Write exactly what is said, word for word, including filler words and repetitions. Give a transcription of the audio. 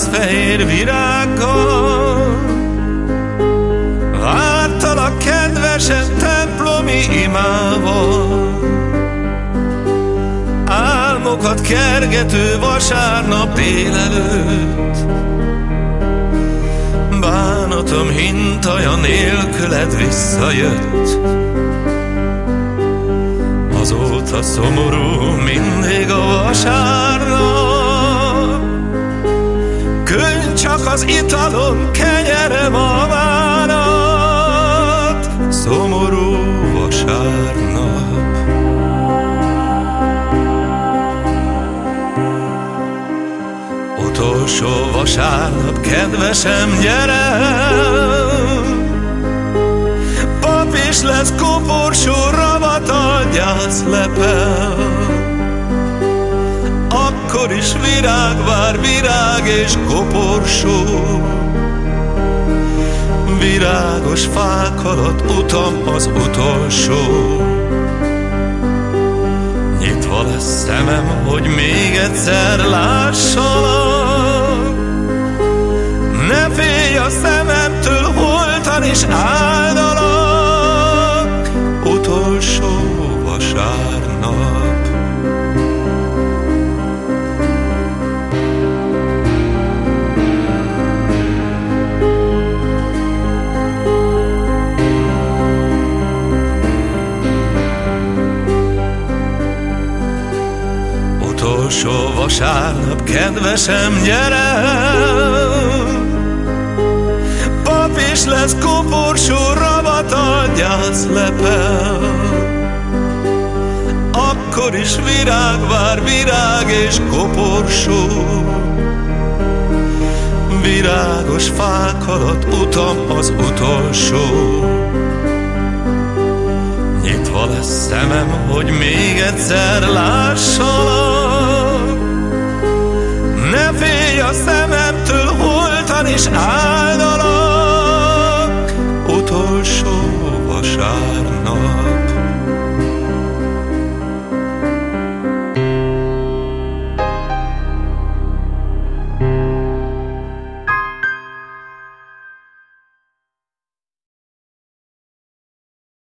fehér virággal. Vártalak kedvesen templomi imával, álmokat kergető vasárnap délelőtt. Bánatom hintaja nélküled visszajött. Azóta szomorú mindig a vasárnap, könny csak az italom, kenyerem a várat. Szomorú vasárnap. Utolsó vasárnap, kedvesem, gyere! Pap is lesz, koporsó, ravatal, gyászlepel. Akkor is virág vár, virág és koporsó. Virágos fák alatt utam az utolsó. Nyitva lesz szemem, hogy még egyszer lássalak. Ne félj a szememtől, holtan is áldalak. Utolsó vasárnap. Utolsó vasárnap, kedvesem, gyere! Pap is lesz, koporsó, ravatal, gyászlepel. Akkor is virág vár, virág és koporsó. Virágos fák alatt utam az utolsó. Nyitva lesz szemem, hogy még egyszer lássalak. Ne félj a szememtől, holtan is áll.